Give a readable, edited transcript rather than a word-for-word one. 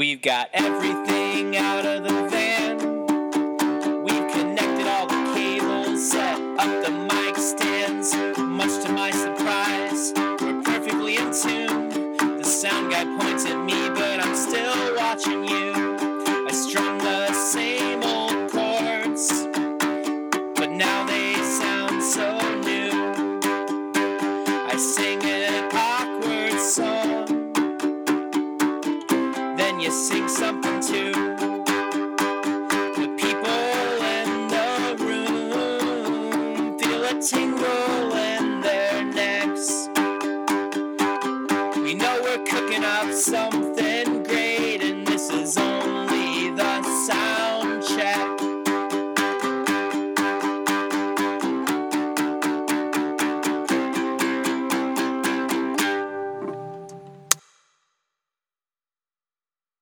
We've got everything out of the van. We've connected all the cables, set up the mic stands. Much to my surprise, we're perfectly in tune. The sound guy points at me, but I'm still watching you. I strum the same old chords, but now they sound so new. I sing an awkward song, then you sing something too.